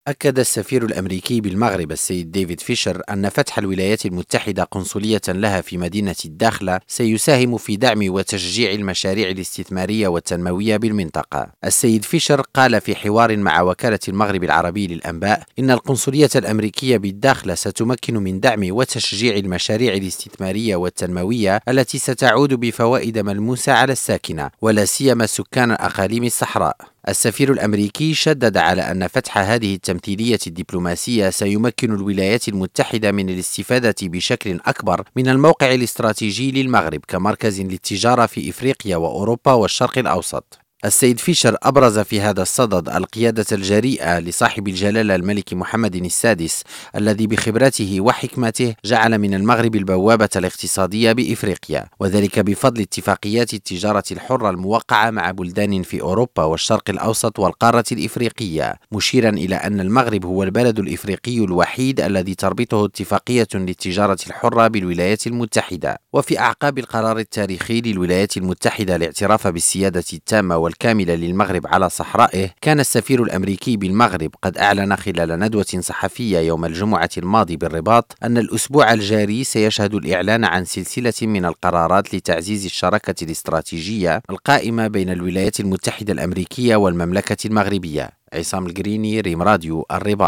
أكد السفير الأمريكي بالمغرب السيد ديفيد فيشر أن فتح الولايات المتحدة قنصلية لها في مدينة الداخلة سيساهم في دعم وتشجيع المشاريع الاستثمارية والتنموية بالمنطقة. السيد فيشر قال في حوار مع وكالة المغرب العربي للأنباء إن القنصلية الأمريكية بالداخلة ستمكن من دعم وتشجيع المشاريع الاستثمارية والتنموية التي ستعود بفوائد ملموسة على الساكنة ولا سيما سكان الأقاليم الصحراء. السفير الأمريكي شدد على أن فتح هذه التمثيلية الدبلوماسية سيمكن الولايات المتحدة من الاستفادة بشكل أكبر من الموقع الاستراتيجي للمغرب كمركز للتجارة في إفريقيا وأوروبا والشرق الأوسط. السيد فيشر أبرز في هذا الصدد القيادة الجريئة لصاحب الجلالة الملك محمد السادس الذي بخبرته وحكمته جعل من المغرب البوابة الاقتصادية بإفريقيا، وذلك بفضل اتفاقيات التجارة الحرة الموقعة مع بلدان في أوروبا والشرق الأوسط والقارة الإفريقية، مشيرا إلى أن المغرب هو البلد الإفريقي الوحيد الذي تربطه اتفاقية للتجارة الحرة بالولايات المتحدة. وفي أعقاب القرار التاريخي للولايات المتحدة الاعتراف بالسيادة التامة والكاملة للمغرب على صحرائه، كان السفير الأمريكي بالمغرب قد أعلن خلال ندوة صحفية يوم الجمعة الماضي بالرباط أن الأسبوع الجاري سيشهد الإعلان عن سلسلة من القرارات لتعزيز الشراكة الاستراتيجية القائمة بين الولايات المتحدة الأمريكية والمملكة المغربية. عصام القريني، ريم راديو، الرباط.